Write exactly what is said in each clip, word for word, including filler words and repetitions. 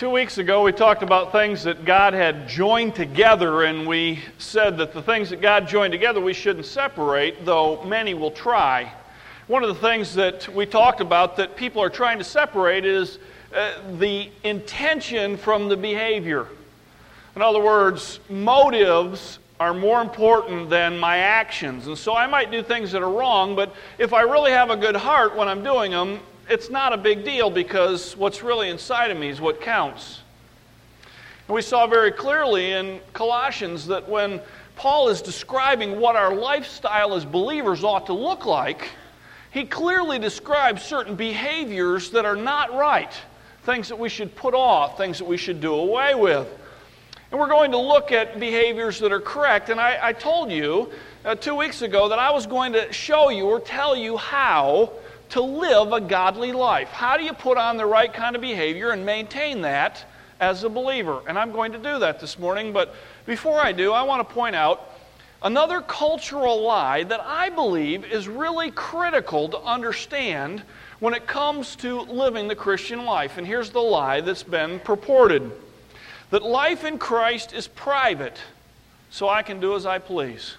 Two weeks ago, we talked about things that God had joined together, and we said that the things that God joined together we shouldn't separate, though many will try. One of the things that we talked about that people are trying to separate is uh, the intention from the behavior. In other words, motives are more important than my actions. And so I might do things that are wrong, but if I really have a good heart when I'm doing them, it's not a big deal because what's really inside of me is what counts. And we saw very clearly in Colossians that when Paul is describing what our lifestyle as believers ought to look like, he clearly describes certain behaviors that are not right, things that we should put off, things that we should do away with. And we're going to look at behaviors that are correct. And I, I told you uh, two weeks ago that I was going to show you or tell you how to live a godly life. How do you put on the right kind of behavior and maintain that as a believer? And I'm going to do that this morning, but before I do, I want to point out another cultural lie that I believe is really critical to understand when it comes to living the Christian life. And here's the lie that's been purported: that life in Christ is private, so I can do as I please.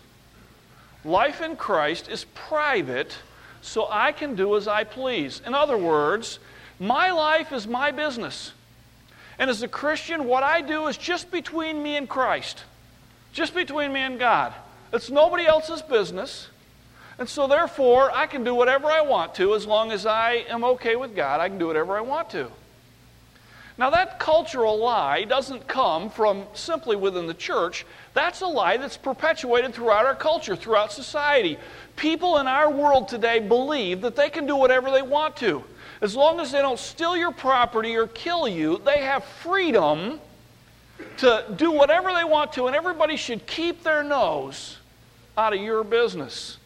Life in Christ is private, so I can do as I please. In other words, my life is my business. And as a Christian, what I do is just between me and Christ. Just between me and God. It's nobody else's business. And so therefore, I can do whatever I want to as long as I am okay with God. I can do whatever I want to. Now that cultural lie doesn't come from simply within the church. That's a lie that's perpetuated throughout our culture, throughout society. People in our world today believe that they can do whatever they want to. As long as they don't steal your property or kill you, they have freedom to do whatever they want to, and everybody should keep their nose out of your business.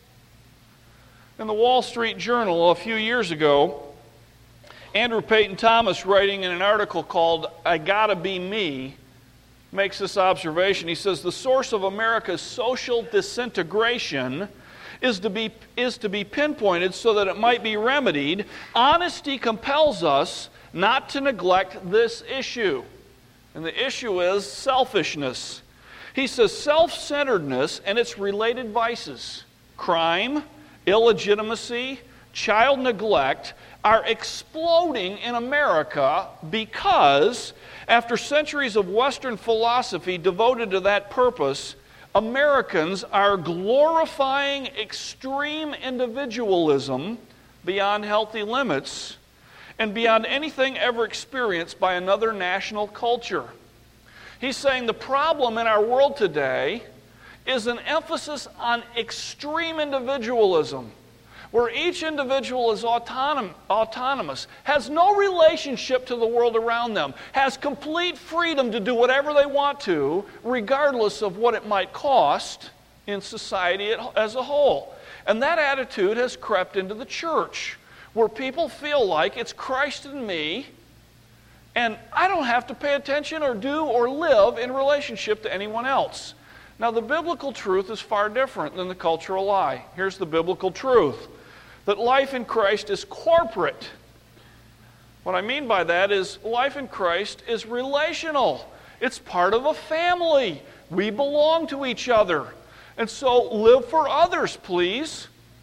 In the Wall Street Journal a few years ago, Andrew Peyton Thomas, writing in an article called "I Gotta Be Me," makes this observation. He says, the source of America's social disintegration is to be, is to be pinpointed so that it might be remedied. Honesty compels us not to neglect this issue. And the issue is selfishness. He says self-centeredness and its related vices, crime, illegitimacy, child neglect, are exploding in America because, after centuries of Western philosophy devoted to that purpose, Americans are glorifying extreme individualism beyond healthy limits and beyond anything ever experienced by another national culture. He's saying the problem in our world today is an emphasis on extreme individualism, where each individual is autonom- autonomous, has no relationship to the world around them, has complete freedom to do whatever they want to, regardless of what it might cost in society as a whole. And that attitude has crept into the church, where people feel like it's Christ and me, and I don't have to pay attention or do or live in relationship to anyone else. Now, the biblical truth is far different than the cultural lie. Here's the biblical truth: that life in Christ is corporate. What I mean by that is life in Christ is relational. It's part of a family. We belong to each other. And so live for others, please.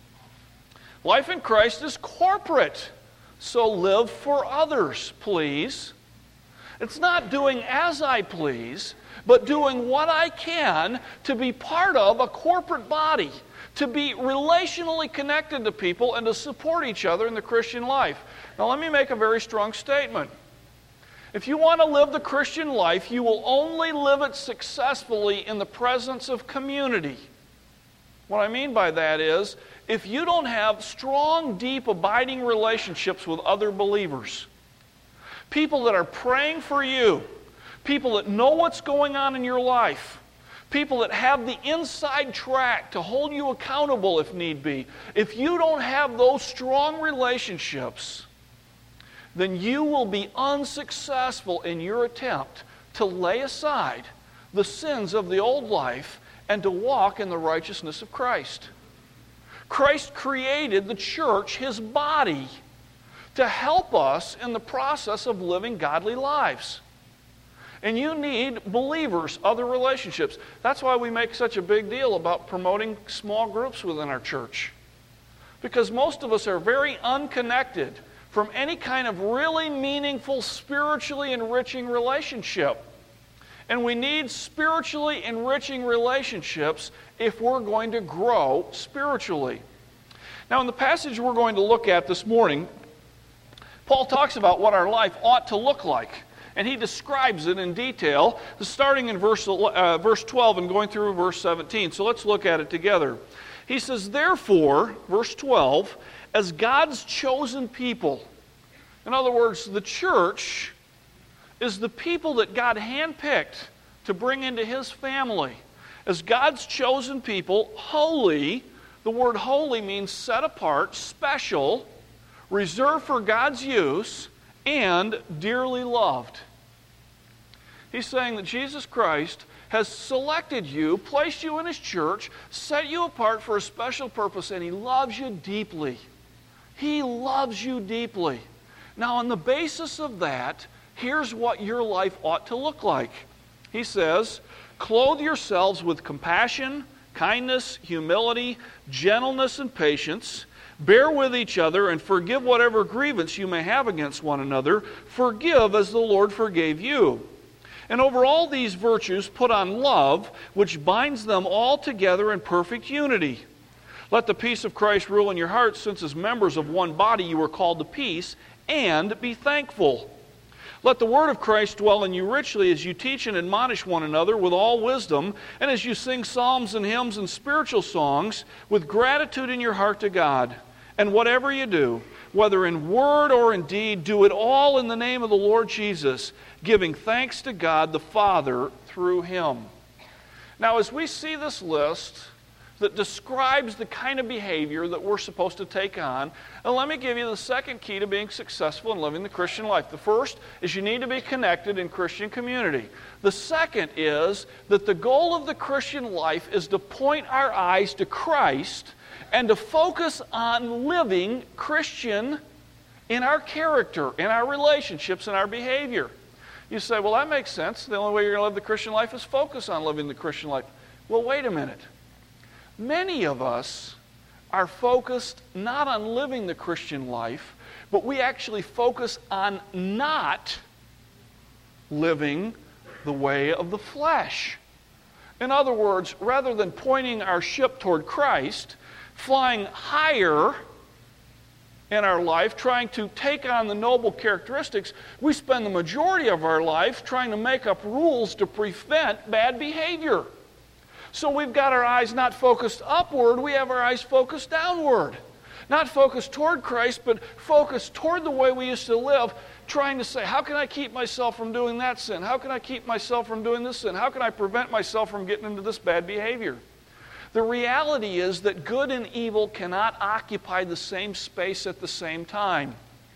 Life in Christ is corporate. So live for others, please. It's not doing as I please, but doing what I can to be part of a corporate body, to be relationally connected to people and to support each other in the Christian life. Now let me make a very strong statement. If you want to live the Christian life, you will only live it successfully in the presence of community. What I mean by that is, if you don't have strong, deep, abiding relationships with other believers, people that are praying for you, people that know what's going on in your life, people that have the inside track to hold you accountable if need be. If you don't have those strong relationships, then you will be unsuccessful in your attempt to lay aside the sins of the old life and to walk in the righteousness of Christ. Christ created the church, His body, to help us in the process of living godly lives. And you need believers, other relationships. That's why we make such a big deal about promoting small groups within our church. Because most of us are very unconnected from any kind of really meaningful, spiritually enriching relationship. And we need spiritually enriching relationships if we're going to grow spiritually. Now, in the passage we're going to look at this morning, Paul talks about what our life ought to look like. And he describes it in detail, starting in verse, uh, verse twelve and going through verse seventeen. So let's look at it together. He says, therefore, verse twelve, as God's chosen people. In other words, the church is the people that God handpicked to bring into His family. As God's chosen people, holy, the word holy means set apart, special, reserved for God's use, and dearly loved. He's saying that Jesus Christ has selected you, placed you in His church, set you apart for a special purpose, and He loves you deeply. He loves you deeply. Now, on the basis of that, here's what your life ought to look like. He says, clothe yourselves with compassion, kindness, humility, gentleness, and patience. Bear with each other and forgive whatever grievance you may have against one another. Forgive as the Lord forgave you. And over all these virtues put on love, which binds them all together in perfect unity. Let the peace of Christ rule in your hearts, since as members of one body you are called to peace, and be thankful. Let the word of Christ dwell in you richly as you teach and admonish one another with all wisdom, and as you sing psalms and hymns and spiritual songs with gratitude in your heart to God. And whatever you do, whether in word or in deed, do it all in the name of the Lord Jesus, giving thanks to God the Father through Him. Now, as we see this list that describes the kind of behavior that we're supposed to take on, and let me give you the second key to being successful in living the Christian life. The first is you need to be connected in Christian community. The second is that the goal of the Christian life is to point our eyes to Christ and to focus on living Christian in our character, in our relationships, in our behavior. You say, well, that makes sense. The only way you're going to live the Christian life is focus on living the Christian life. Well, wait a minute. Many of us are focused not on living the Christian life, but we actually focus on not living the way of the flesh. In other words, rather than pointing our ship toward Christ, flying higher in our life, trying to take on the noble characteristics, we spend the majority of our life trying to make up rules to prevent bad behavior. So we've got our eyes not focused upward, we have our eyes focused downward. Not focused toward Christ, but focused toward the way we used to live, trying to say, how can I keep myself from doing that sin? How can I keep myself from doing this sin? How can I prevent myself from getting into this bad behavior? The reality is that good and evil cannot occupy the same space at the same time.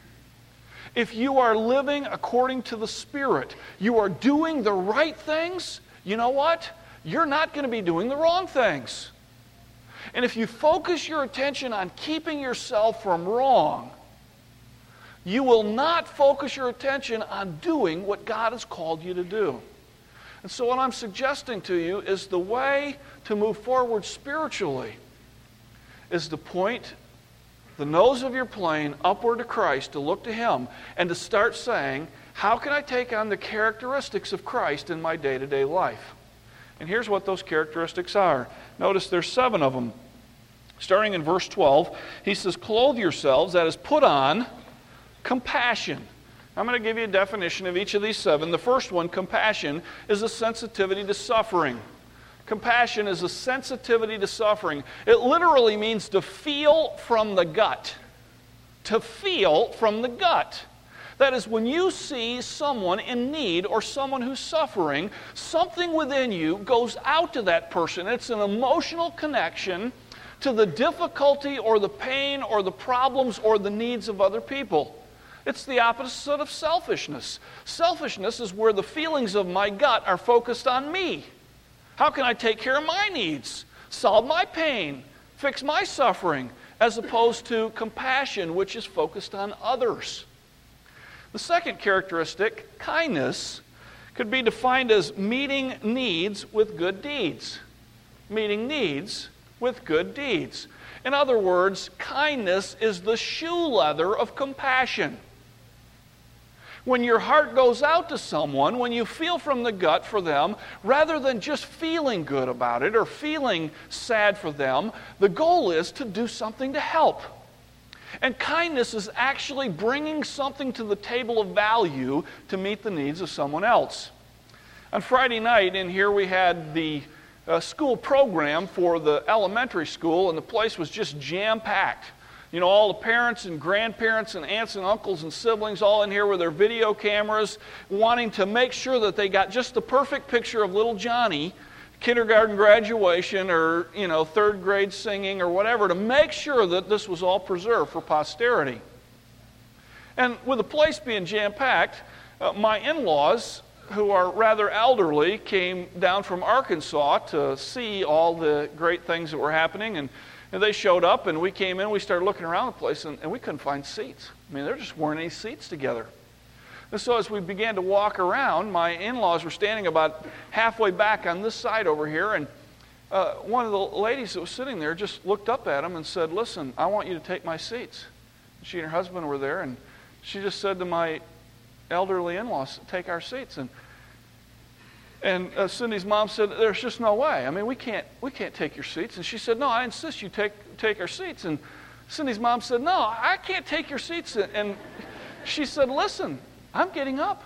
If you are living according to the Spirit, you are doing the right things, you know what? You're not going to be doing the wrong things. And if you focus your attention on keeping yourself from wrong, you will not focus your attention on doing what God has called you to do. And so what I'm suggesting to you is the way to move forward spiritually is to point the nose of your plane upward to Christ, to look to Him, and to start saying, how can I take on the characteristics of Christ in my day-to-day life? And here's what those characteristics are. Notice there's seven of them. Starting in verse twelve, he says, clothe yourselves, that is, put on compassion. I'm going to give you a definition of each of these seven. The first one, compassion, is a sensitivity to suffering. Compassion is a sensitivity to suffering. It literally means to feel from the gut. To feel from the gut. That is, when you see someone in need or someone who's suffering, something within you goes out to that person. It's an emotional connection to the difficulty or the pain or the problems or the needs of other people. It's the opposite of selfishness. Selfishness is where the feelings of my gut are focused on me. How can I take care of my needs, solve my pain, fix my suffering, as opposed to compassion, which is focused on others. The second characteristic, kindness. could be defined as meeting needs with good deeds. Meeting needs with good deeds. In other words, kindness is the shoe leather of compassion. When your heart goes out to someone, when you feel from the gut for them, rather than just feeling good about it or feeling sad for them, the goal is to do something to help. And kindness is actually bringing something to the table of value to meet the needs of someone else. On Friday night in here we had the uh, school program for the elementary school, and the place was just jam-packed. You know, all the parents and grandparents and aunts and uncles and siblings all in here with their video cameras, wanting to make sure that they got just the perfect picture of little Johnny, kindergarten graduation or, you know, third grade singing or whatever, to make sure that this was all preserved for posterity. And with the place being jam-packed, uh, my in-laws, who are rather elderly, came down from Arkansas to see all the great things that were happening, and And they showed up, and we came in, we started looking around the place, and, and we couldn't find seats. I mean, there just weren't any seats together. And so as we began to walk around, my in-laws were standing about halfway back on this side over here, and uh, one of the ladies that was sitting there just looked up at them and said, "Listen, I want you to take my seats." And she and her husband were there, and she just said to my elderly in-laws, "Take our seats." And And uh, Cindy's mom said, "There's just no way. I mean, we can't we can't take your seats." And she said, "No, I insist you take take our seats." And Cindy's mom said, "No, I can't take your seats." And she said, "Listen, I'm getting up."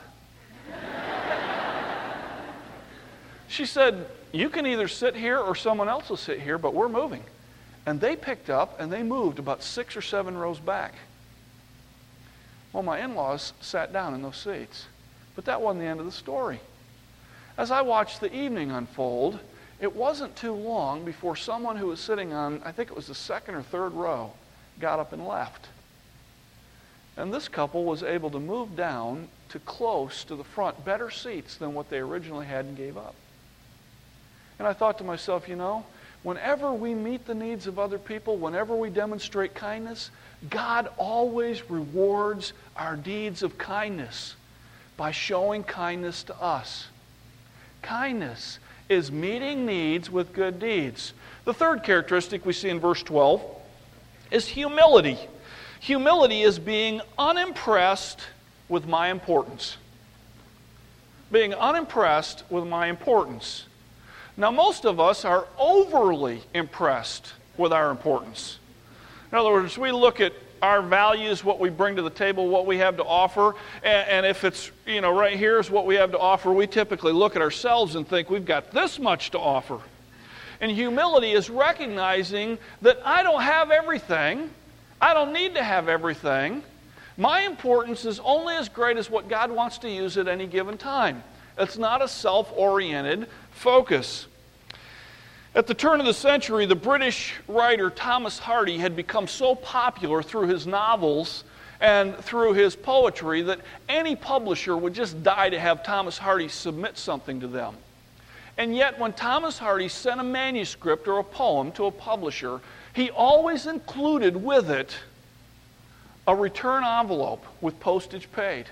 She said, "You can either sit here or someone else will sit here, but we're moving." And they picked up and they moved about six or seven rows back. Well, my in-laws sat down in those seats. But that wasn't the end of the story. As I watched the evening unfold, it wasn't too long before someone who was sitting on, I think it was the second or third row, got up and left. And this couple was able to move down to close to the front, better seats than what they originally had and gave up. And I thought to myself, you know, whenever we meet the needs of other people, whenever we demonstrate kindness, God always rewards our deeds of kindness by showing kindness to us. Kindness is meeting needs with good deeds. The third characteristic we see in verse twelve is humility. Humility is being unimpressed with my importance. Being unimpressed with my importance. Now, most of us are overly impressed with our importance. In other words, we look at our values, what we bring to the table, what we have to offer, and, and if it's, you know, right here is what we have to offer, we typically look at ourselves and think we've got this much to offer. And humility is recognizing that I don't have everything. I don't need to have everything. My importance is only as great as what God wants to use at any given time. It's not a self-oriented focus. At the turn of the century, the British writer Thomas Hardy had become so popular through his novels and through his poetry that any publisher would just die to have Thomas Hardy submit something to them. And yet, when Thomas Hardy sent a manuscript or a poem to a publisher, he always included with it a return envelope with postage paid.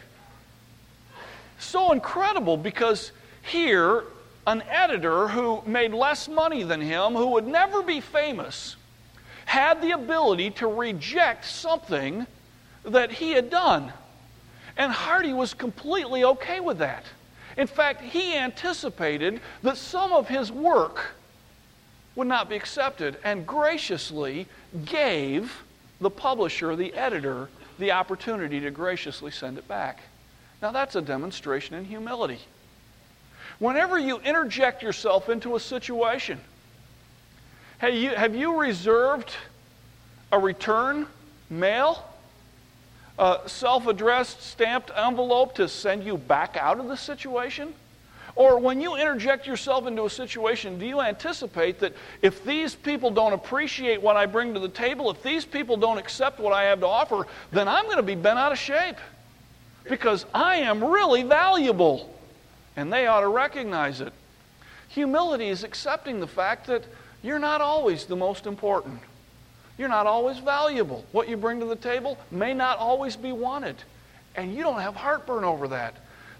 So incredible, because here, an editor who made less money than him, who would never be famous, had the ability to reject something that he had done. And Hardy was completely okay with that. In fact, he anticipated that some of his work would not be accepted, and graciously gave the publisher, the editor, the opportunity to graciously send it back. Now that's a demonstration in humility. Whenever you interject yourself into a situation, have you, have you reserved a return mail, a self-addressed stamped envelope to send you back out of the situation? Or when you interject yourself into a situation, do you anticipate that if these people don't appreciate what I bring to the table, if these people don't accept what I have to offer, then I'm going to be bent out of shape because I am really valuable? And they ought to recognize it. Humility is accepting the fact that you're not always the most important. You're not always valuable. What you bring to the table may not always be wanted. And you don't have heartburn over that.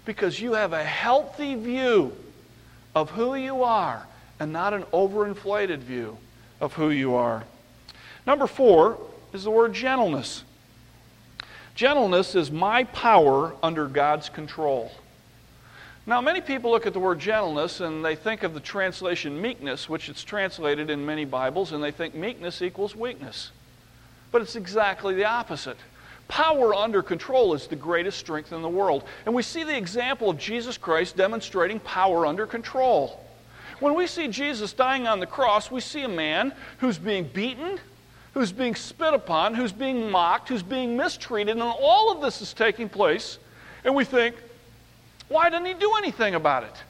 because you have a healthy view of who you are and not an overinflated view of who you are. Number four is the word gentleness. Gentleness is my power under God's control. Now, many people look at the word gentleness and they think of the translation meekness, which it's translated in many Bibles, and they think meekness equals weakness. But it's exactly the opposite. Power under control is the greatest strength in the world. And we see the example of Jesus Christ demonstrating power under control. When we see Jesus dying on the cross, we see a man who's being beaten, who's being spit upon, who's being mocked, who's being mistreated, and all of this is taking place. And we think, why didn't he do anything about it?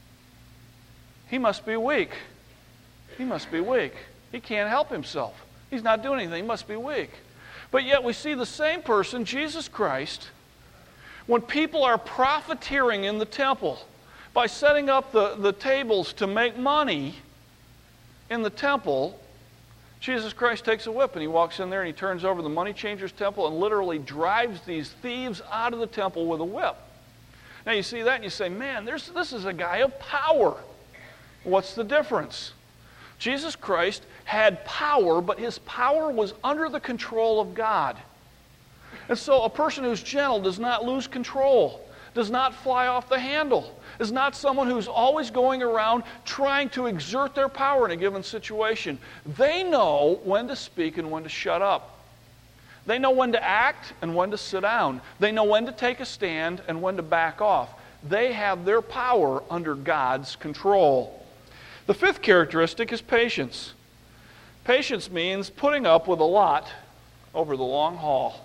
He must be weak. He must be weak. He can't help himself. He's not doing anything. He must be weak. But yet we see the same person, Jesus Christ, when people are profiteering in the temple by setting up the, the tables to make money in the temple, Jesus Christ takes a whip and he walks in there and he turns over the money changers' temple and literally drives these thieves out of the temple with a whip. Now you see that and you say, man, there's, this is a guy of power. What's the difference? Jesus Christ had power, but his power was under the control of God. And so a person who's gentle does not lose control, does not fly off the handle, is not someone who's always going around trying to exert their power in a given situation. They know when to speak and when to shut up. They know when to act and when to sit down. They know when to take a stand and when to back off. They have their power under God's control. The fifth characteristic is patience. Patience means putting up with a lot over the long haul.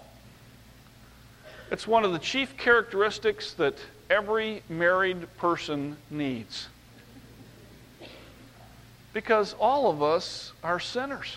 It's one of the chief characteristics that every married person needs. Because all of us are sinners.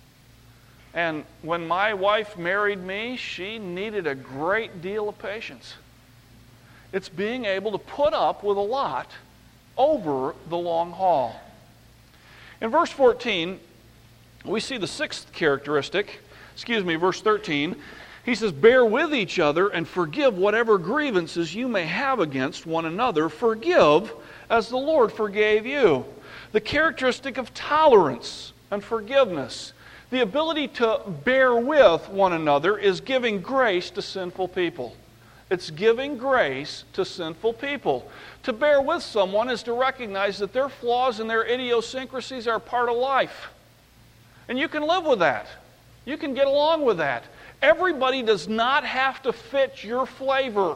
And when my wife married me, she needed a great deal of patience. It's being able to put up with a lot over the long haul. In verse fourteen, we see the sixth characteristic. Excuse me, verse thirteen. He says, bear with each other and forgive whatever grievances you may have against one another. Forgive as the Lord forgave you. The characteristic of tolerance and forgiveness. The ability to bear with one another is giving grace to sinful people. It's giving grace to sinful people. To bear with someone is to recognize that their flaws and their idiosyncrasies are part of life. And you can live with that. You can get along with that. Everybody does not have to fit your flavor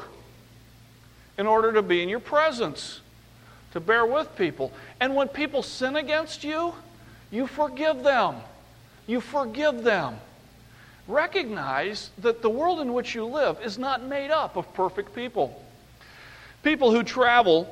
in order to be in your presence. To bear with people. And when people sin against you, you forgive them. You forgive them. Recognize that the world in which you live is not made up of perfect people. People who travel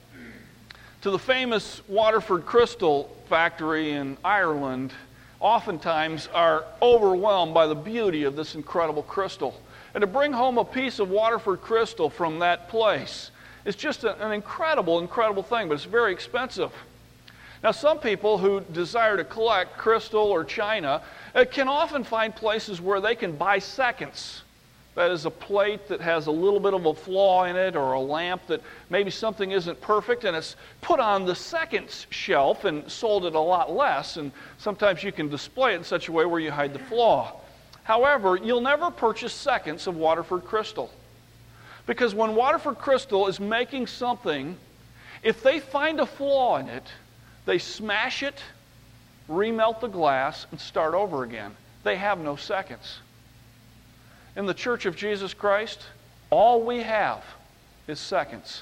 to the famous Waterford Crystal factory in Ireland oftentimes are overwhelmed by the beauty of this incredible crystal. And to bring home a piece of Waterford Crystal from that place is just a, an incredible, incredible thing, but it's very expensive. Now, some people who desire to collect crystal or china uh, can often find places where they can buy seconds. That is a plate that has a little bit of a flaw in it, or a lamp that maybe something isn't perfect, and it's put on the seconds shelf and sold at a lot less, and sometimes you can display it in such a way where you hide the flaw. However, you'll never purchase seconds of Waterford Crystal. Because when Waterford Crystal is making something, if they find a flaw in it, they smash it, remelt the glass, and start over again. They have no seconds. In the Church of Jesus Christ, all we have is seconds.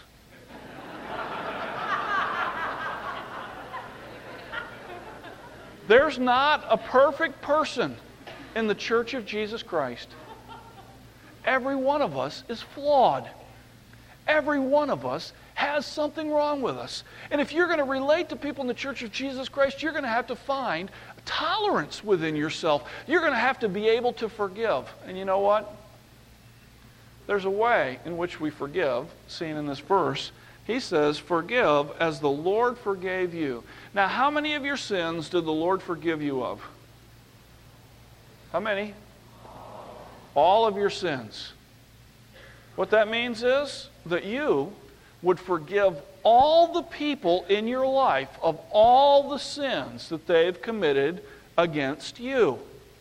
There's not a perfect person in the Church of Jesus Christ. Every one of us is flawed. Every one of us has something wrong with us. And if you're going to relate to people in the Church of Jesus Christ, you're going to have to find tolerance within yourself. You're going to have to be able to forgive. And you know what? There's a way in which we forgive, seen in this verse. He says, forgive as the Lord forgave you. Now, how many of your sins did the Lord forgive you of? How many? All of your sins. What that means is that you would forgive all the people in your life of all the sins that they've committed against you.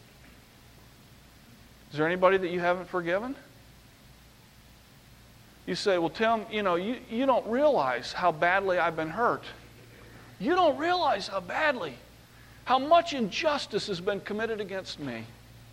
Is there anybody that you haven't forgiven? You say, well, Tim, you know, you, you don't realize how badly I've been hurt. You don't realize how badly, how much injustice has been committed against me.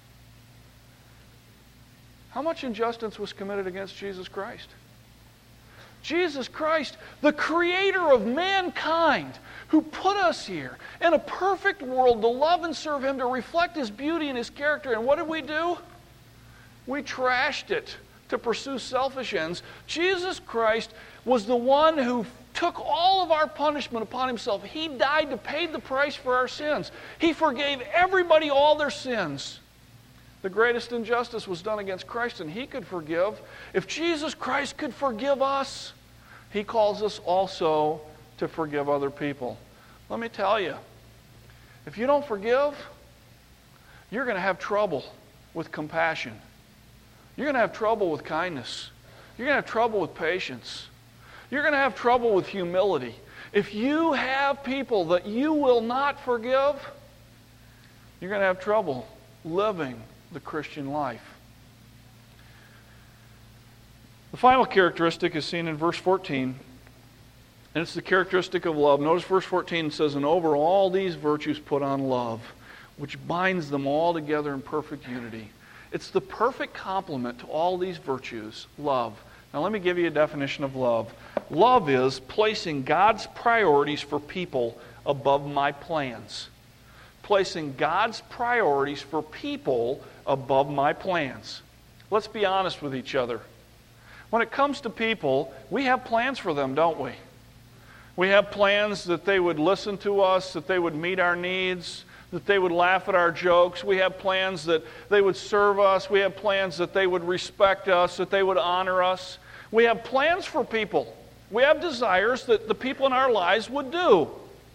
How much injustice was committed against Jesus Christ? Jesus Christ, the creator of mankind, who put us here in a perfect world to love and serve Him, to reflect His beauty and His character. And what did we do? We trashed it to pursue selfish ends. Jesus Christ was the one who took all of our punishment upon Himself. He died to pay the price for our sins. He forgave everybody all their sins. The greatest injustice was done against Christ, and He could forgive. If Jesus Christ could forgive us, He calls us also to forgive other people. Let me tell you, if you don't forgive, you're going to have trouble with compassion. You're going to have trouble with kindness. You're going to have trouble with patience. You're going to have trouble with humility. If you have people that you will not forgive, you're going to have trouble living the Christian life. The final characteristic is seen in verse fourteen, and it's the characteristic of love. Notice verse fourteen says, and over all these virtues put on love, which binds them all together in perfect unity. It's the perfect complement to all these virtues, love. Now let me give you a definition of love. Love is placing God's priorities for people above my plans. Placing God's priorities for people above my plans. Let's be honest with each other. When it comes to people, we have plans for them, don't we? We have plans that they would listen to us, that they would meet our needs, that they would laugh at our jokes. We have plans that they would serve us. We have plans that they would respect us, that they would honor us. We have plans for people. We have desires that the people in our lives would do.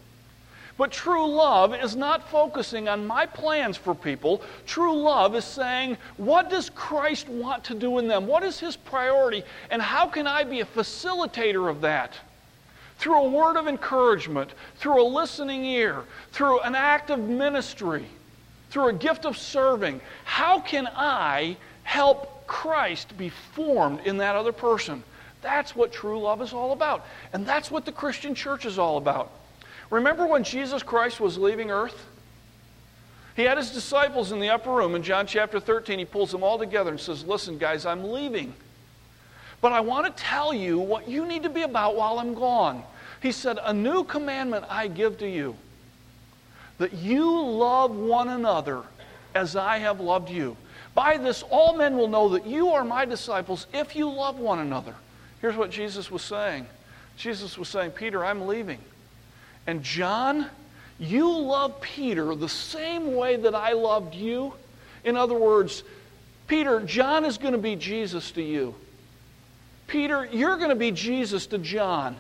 But true love is not focusing on my plans for people. True love is saying, what does Christ want to do in them? What is His priority? And how can I be a facilitator of that? Through a word of encouragement, through a listening ear, through an act of ministry, through a gift of serving. How can I help Christ be formed in that other person? That's what true love is all about. And that's what the Christian church is all about. Remember when Jesus Christ was leaving earth? He had His disciples in the upper room. In John chapter thirteen, He pulls them all together and says, listen, guys, I'm leaving. But I want to tell you what you need to be about while I'm gone. He said, a new commandment I give to you, that you love one another as I have loved you. By this all men will know that you are my disciples if you love one another. Here's what Jesus was saying. Jesus was saying, Peter, I'm leaving. And John, you love Peter the same way that I loved you. In other words, Peter, John is going to be Jesus to you. Peter, you're going to be Jesus to John.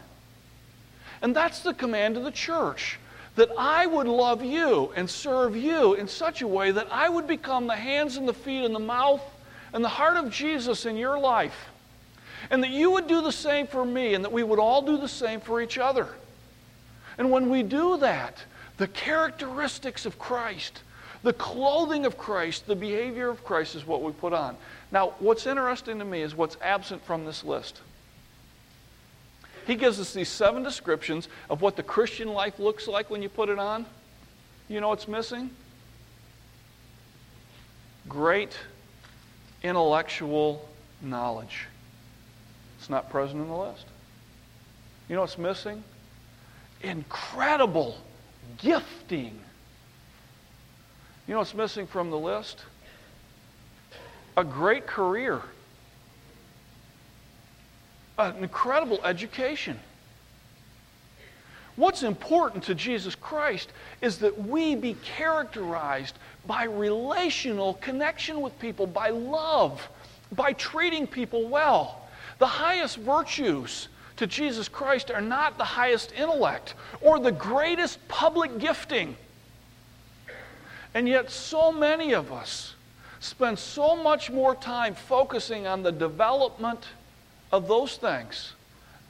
And that's the command of the church, that I would love you and serve you in such a way that I would become the hands and the feet and the mouth and the heart of Jesus in your life. And that you would do the same for me, and that we would all do the same for each other. And when we do that, the characteristics of Christ, the clothing of Christ, the behavior of Christ is what we put on. Now, what's interesting to me is what's absent from this list. He gives us these seven descriptions of what the Christian life looks like when you put it on. You know what's missing? Great intellectual knowledge. It's not present in the list. You know what's missing? Incredible gifting. You know what's missing from the list? A great career. An incredible education. What's important to Jesus Christ is that we be characterized by relational connection with people, by love, by treating people well. The highest virtues to Jesus Christ are not the highest intellect or the greatest public gifting. And yet so many of us spend so much more time focusing on the development of those things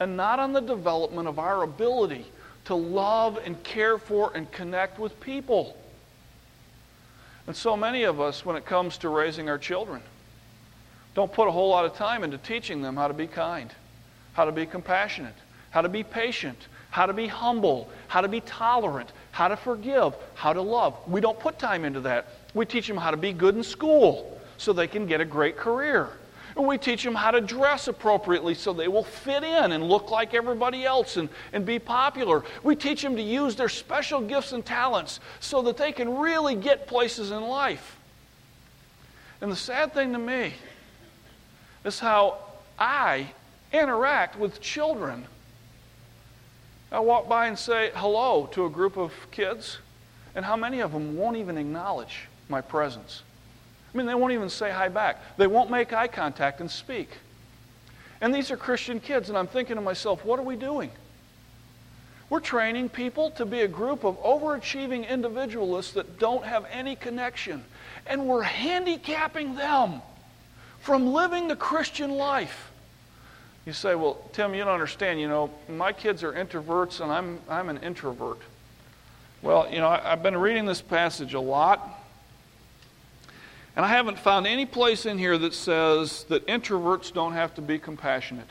and not on the development of our ability to love and care for and connect with people. And so many of us, when it comes to raising our children, don't put a whole lot of time into teaching them how to be kind, how to be compassionate, how to be patient, how to be humble, how to be tolerant, how to forgive, how to love. We don't put time into that. We teach them how to be good in school so they can get a great career. And we teach them how to dress appropriately so they will fit in and look like everybody else and, and be popular. We teach them to use their special gifts and talents so that they can really get places in life. And the sad thing to me is how I interact with children. I walk by and say hello to a group of kids, and how many of them won't even acknowledge my presence? I mean, they won't even say hi back. They won't make eye contact and speak. And these are Christian kids, and I'm thinking to myself, what are we doing? We're training people to be a group of overachieving individualists that don't have any connection. And we're handicapping them from living the Christian life. You say, well, Tim, you don't understand. You know, my kids are introverts, and I'm, I'm an introvert. Well, you know, I, I've been reading this passage a lot. And I haven't found any place in here that says that introverts don't have to be compassionate.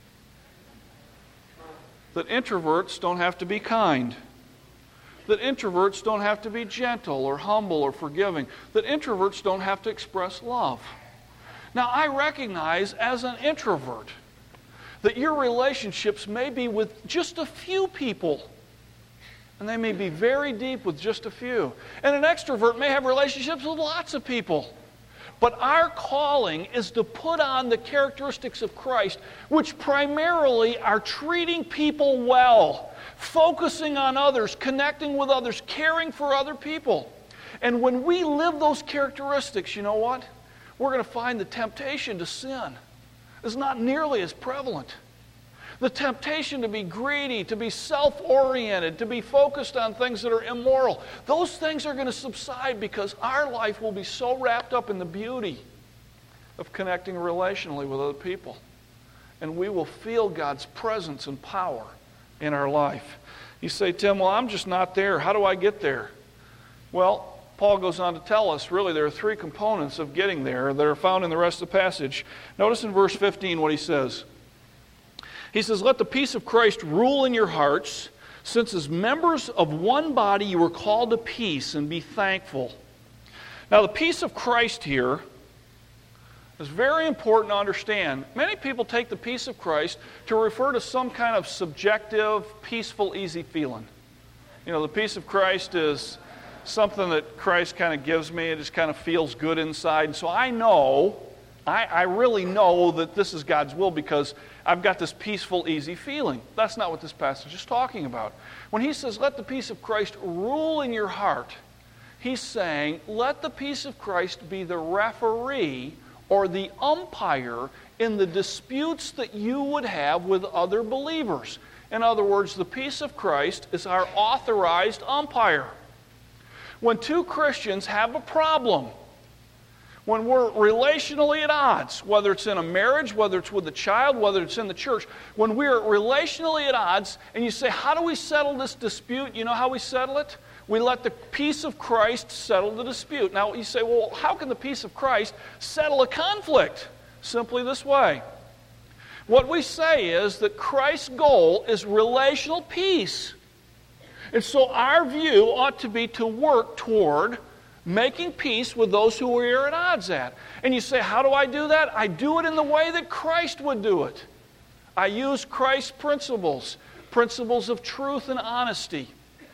That introverts don't have to be kind. That introverts don't have to be gentle or humble or forgiving. That introverts don't have to express love. Now, I recognize as an introvert that your relationships may be with just a few people. And they may be very deep with just a few. And an extrovert may have relationships with lots of people. But our calling is to put on the characteristics of Christ, which primarily are treating people well, focusing on others, connecting with others, caring for other people. And when we live those characteristics, you know what? We're going to find the temptation to sin is not nearly as prevalent. The temptation to be greedy, to be self-oriented, to be focused on things that are immoral, those things are going to subside because our life will be so wrapped up in the beauty of connecting relationally with other people. And we will feel God's presence and power in our life. You say, Tim, well, I'm just not there. How do I get there? Well, Paul goes on to tell us, really, there are three components of getting there that are found in the rest of the passage. Notice in verse fifteen what he says. He says, let the peace of Christ rule in your hearts, since as members of one body you were called to peace, and be thankful. Now, the peace of Christ here is very important to understand. Many people take the peace of Christ to refer to some kind of subjective, peaceful, easy feeling. You know, the peace of Christ is something that Christ kind of gives me. It just kind of feels good inside. And so I know, I, I really know that this is God's will because I've got this peaceful, easy feeling. That's not what this passage is talking about. When he says, let the peace of Christ rule in your heart, he's saying, let the peace of Christ be the referee or the umpire in the disputes that you would have with other believers. In other words, the peace of Christ is our authorized umpire. When two Christians have a problem, when we're relationally at odds, whether it's in a marriage, whether it's with a child, whether it's in the church, when we're relationally at odds, and you say, how do we settle this dispute? You know how we settle it? We let the peace of Christ settle the dispute. Now you say, well, how can the peace of Christ settle a conflict? Simply this way. What we say is that Christ's goal is relational peace. And so our view ought to be to work toward making peace with those who we are at odds at. And you say, how do I do that? I do it in the way that Christ would do it. I use Christ's principles, principles of truth and honesty,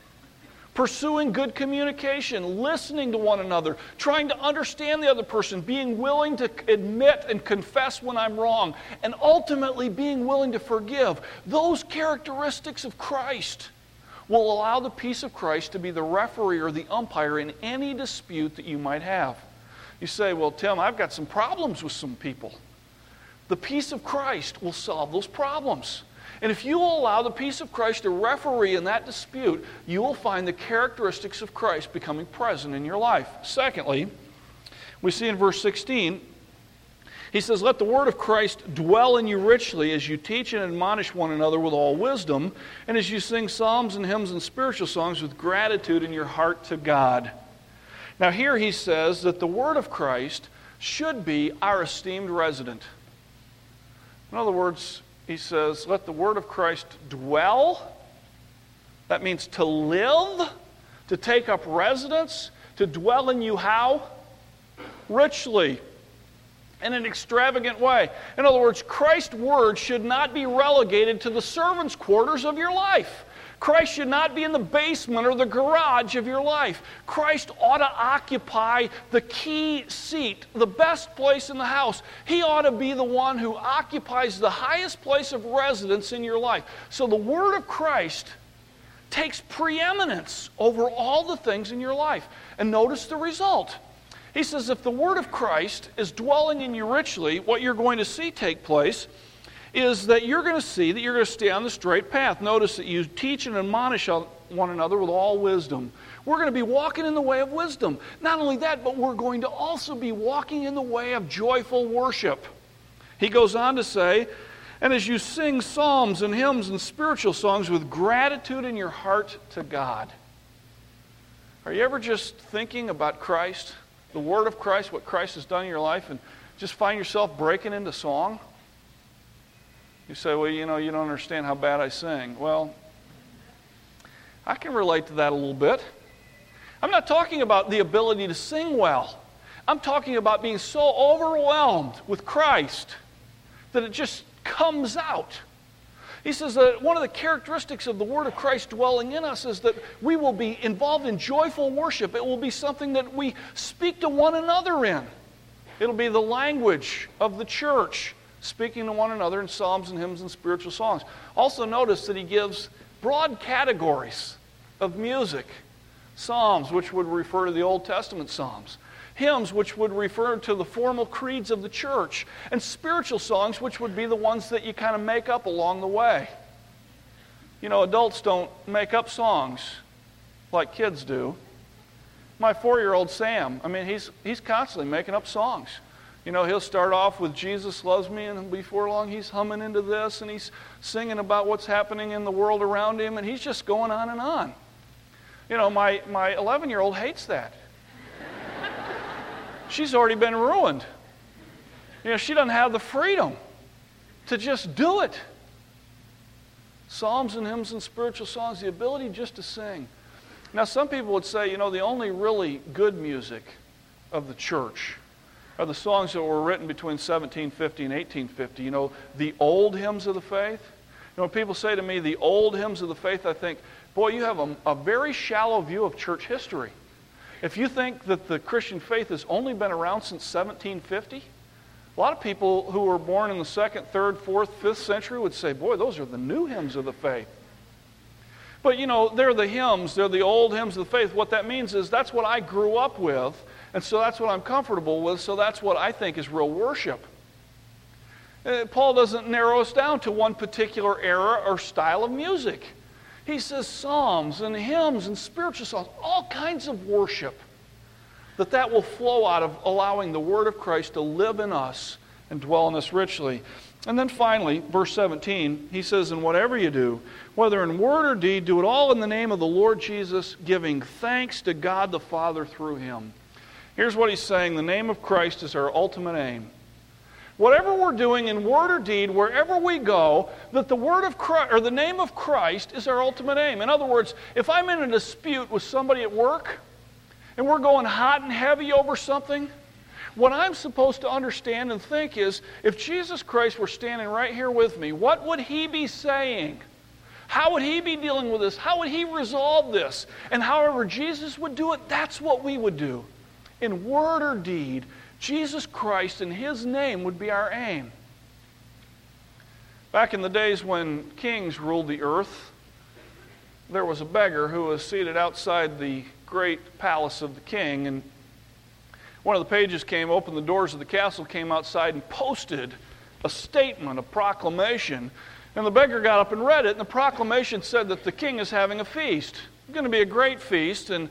pursuing good communication, listening to one another, trying to understand the other person, being willing to admit and confess when I'm wrong, and ultimately being willing to forgive. Those characteristics of Christ will allow the peace of Christ to be the referee or the umpire in any dispute that you might have. You say, well, Tim, I've got some problems with some people. The peace of Christ will solve those problems. And if you will allow the peace of Christ to referee in that dispute, you will find the characteristics of Christ becoming present in your life. Secondly, we see in verse sixteen, He says, let the word of Christ dwell in you richly as you teach and admonish one another with all wisdom, and as you sing psalms and hymns and spiritual songs with gratitude in your heart to God. Now here he says that the word of Christ should be our esteemed resident. In other words, he says, let the word of Christ dwell. That means to live, to take up residence, to dwell in you how? Richly. In an extravagant way. In other words, Christ's word should not be relegated to the servants' quarters of your life. Christ should not be in the basement or the garage of your life. Christ ought to occupy the key seat, the best place in the house. He ought to be the one who occupies the highest place of residence in your life. So the word of Christ takes preeminence over all the things in your life. And notice the result. He says, if the word of Christ is dwelling in you richly, what you're going to see take place is that you're going to see that you're going to stay on the straight path. Notice that you teach and admonish one another with all wisdom. We're going to be walking in the way of wisdom. Not only that, but we're going to also be walking in the way of joyful worship. He goes on to say, and as you sing psalms and hymns and spiritual songs with gratitude in your heart to God. Are you ever just thinking about Christ? The word of Christ, what Christ has done in your life, and just find yourself breaking into song? You say, well, you know, you don't understand how bad I sing. Well, I can relate to that a little bit. I'm not talking about the ability to sing well. I'm talking about being so overwhelmed with Christ that it just comes out. He says that one of the characteristics of the word of Christ dwelling in us is that we will be involved in joyful worship. It will be something that we speak to one another in. It'll be the language of the church, speaking to one another in psalms and hymns and spiritual songs. Also notice that he gives broad categories of music. Psalms, which would refer to the Old Testament psalms. Hymns, which would refer to the formal creeds of the church. And spiritual songs, which would be the ones that you kind of make up along the way. You know, adults don't make up songs like kids do. My four-year-old Sam, I mean, he's he's constantly making up songs. You know, he'll start off with Jesus Loves Me, and before long he's humming into this, and he's singing about what's happening in the world around him, and he's just going on and on. You know, my my eleven-year-old hates that. She's already been ruined. You know, she doesn't have the freedom to just do it. Psalms and hymns and spiritual songs, the ability just to sing. Now, some people would say, you know, the only really good music of the church are the songs that were written between seventeen fifty and eighteen fifty. You know, the old hymns of the faith. You know, when people say to me, the old hymns of the faith, I think, boy, you have a, a very shallow view of church history. If you think that the Christian faith has only been around since seventeen fifty, a lot of people who were born in the second, third, fourth, fifth century would say, boy, those are the new hymns of the faith. But, you know, they're the hymns, they're the old hymns of the faith. What that means is that's what I grew up with, and so that's what I'm comfortable with, so that's what I think is real worship. Uh, Paul doesn't narrow us down to one particular era or style of music. He says psalms and hymns and spiritual songs, all kinds of worship, that that will flow out of allowing the word of Christ to live in us and dwell in us richly. And then finally, verse seventeen, he says, and whatever you do, whether in word or deed, do it all in the name of the Lord Jesus, giving thanks to God the Father through him. Here's what he's saying. The name of Christ is our ultimate aim. Whatever we're doing in word or deed, wherever we go, that the word of Christ, or the name of Christ is our ultimate aim. In other words, if I'm in a dispute with somebody at work, and we're going hot and heavy over something, what I'm supposed to understand and think is, if Jesus Christ were standing right here with me, what would he be saying? How would he be dealing with this? How would he resolve this? And however Jesus would do it, that's what we would do. In word or deed, Jesus Christ and his name would be our aim. Back in the days when kings ruled the earth, there was a beggar who was seated outside the great palace of the king, and one of the pages came, opened the doors of the castle, came outside and posted a statement, a proclamation, and the beggar got up and read it, and the proclamation said that the king is having a feast. It's going to be a great feast, and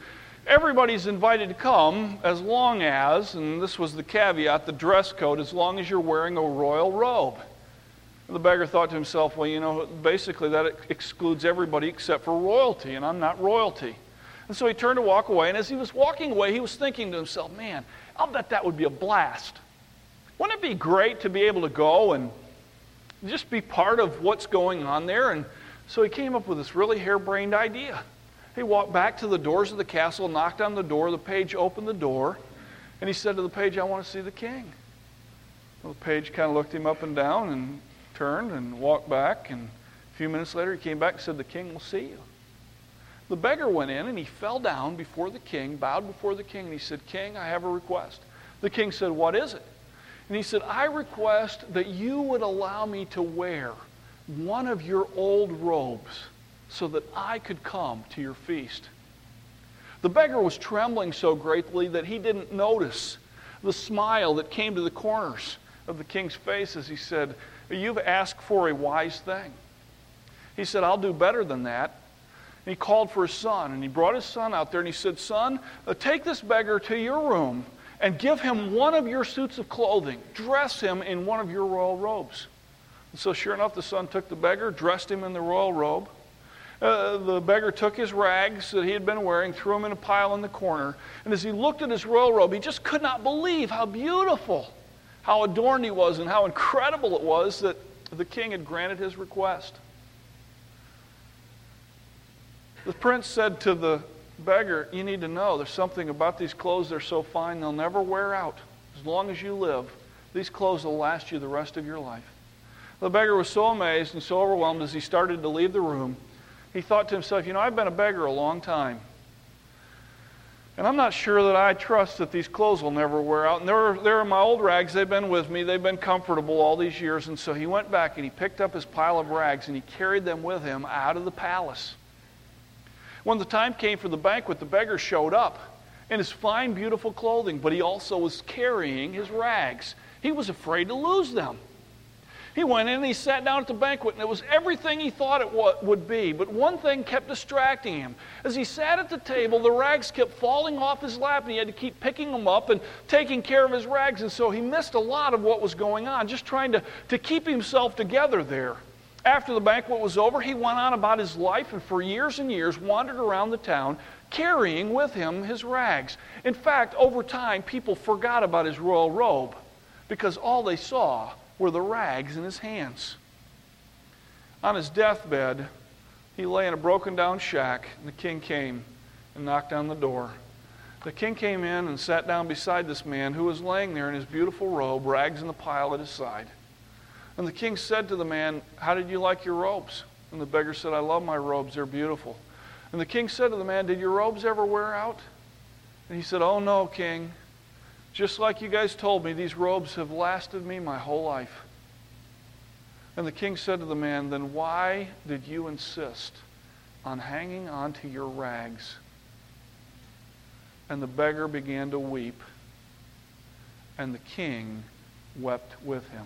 everybody's invited to come as long as, and this was the caveat, the dress code, as long as you're wearing a royal robe. The beggar thought to himself, well, you know, basically that excludes everybody except for royalty, and I'm not royalty. And so he turned to walk away, and as he was walking away, he was thinking to himself, man, I'll bet that would be a blast. Wouldn't it be great to be able to go and just be part of what's going on there? And so he came up with this really harebrained idea. He walked back to the doors of the castle, knocked on the door. The page opened the door, and he said to the page, I want to see the king. Well, the page kind of looked him up and down and turned and walked back, and a few minutes later he came back and said, the king will see you. The beggar went in and he fell down before the king, bowed before the king, and he said, King, I have a request. The king said, what is it? And he said, I request that you would allow me to wear one of your old robes so that I could come to your feast. The beggar was trembling so greatly that he didn't notice the smile that came to the corners of the king's face as he said, you've asked for a wise thing. He said, I'll do better than that. And he called for his son, and he brought his son out there, and he said, son, uh, take this beggar to your room and give him one of your suits of clothing. Dress him in one of your royal robes. And so sure enough, the son took the beggar, dressed him in the royal robe. Uh, the beggar took his rags that he had been wearing, threw them in a pile in the corner, and as he looked at his royal robe, he just could not believe how beautiful, how adorned he was, and how incredible it was that the king had granted his request. The prince said to the beggar, you need to know there's something about these clothes, they're so fine they'll never wear out. As long as you live, these clothes will last you the rest of your life. The beggar was so amazed and so overwhelmed as he started to leave the room, he thought to himself, you know, I've been a beggar a long time. And I'm not sure that I trust that these clothes will never wear out. And they're, they're my old rags. They've been with me. They've been comfortable all these years. And so he went back and he picked up his pile of rags and he carried them with him out of the palace. When the time came for the banquet, the beggar showed up in his fine, beautiful clothing, but he also was carrying his rags. He was afraid to lose them. He went in and he sat down at the banquet, and it was everything he thought it would be. But one thing kept distracting him. As he sat at the table, the rags kept falling off his lap, and he had to keep picking them up and taking care of his rags. And so he missed a lot of what was going on, just trying to, to keep himself together there. After the banquet was over, he went on about his life and for years and years wandered around the town carrying with him his rags. In fact, over time, people forgot about his royal robe because all they saw were the rags in his hands. On his deathbed, he lay in a broken down shack, and the king came and knocked on the door. The king came in and sat down beside this man who was laying there in his beautiful robe, rags in the pile at his side. And the king said to the man, how did you like your robes? And the beggar said, I love my robes, they're beautiful. And the king said to the man, did your robes ever wear out? And he said, oh no, king. Just like you guys told me, these robes have lasted me my whole life. And the king said to the man, then why did you insist on hanging on to your rags? And the beggar began to weep, and the king wept with him.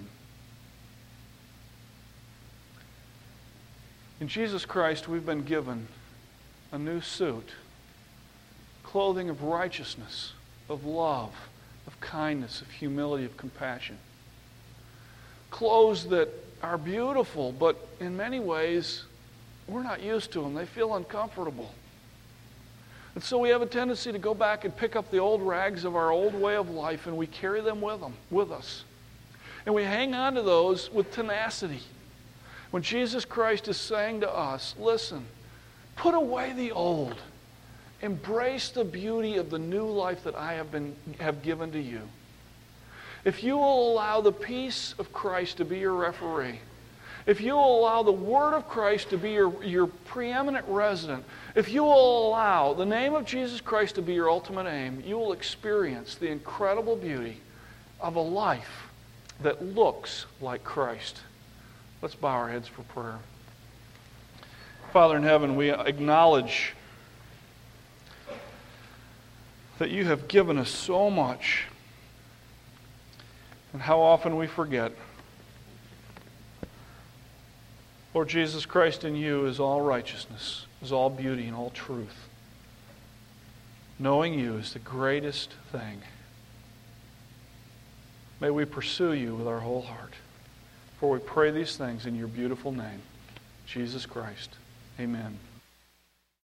In Jesus Christ, we've been given a new suit, clothing of righteousness, of love, of kindness, of humility, of compassion. Clothes that are beautiful, but in many ways, we're not used to them. They feel uncomfortable. And so we have a tendency to go back and pick up the old rags of our old way of life, and we carry them with them, with us. And we hang on to those with tenacity. When Jesus Christ is saying to us, listen, put away the old. Embrace the beauty of the new life that I have been have given to you. If you will allow the peace of Christ to be your referee, if you will allow the word of Christ to be your, your preeminent resident, if you will allow the name of Jesus Christ to be your ultimate aim, you will experience the incredible beauty of a life that looks like Christ. Let's bow our heads for prayer. Father in heaven, we acknowledge that you have given us so much, and how often we forget. Lord Jesus Christ, in you is all righteousness, is all beauty and all truth. Knowing you is the greatest thing. May we pursue you with our whole heart. For we pray these things in your beautiful name, Jesus Christ. Amen.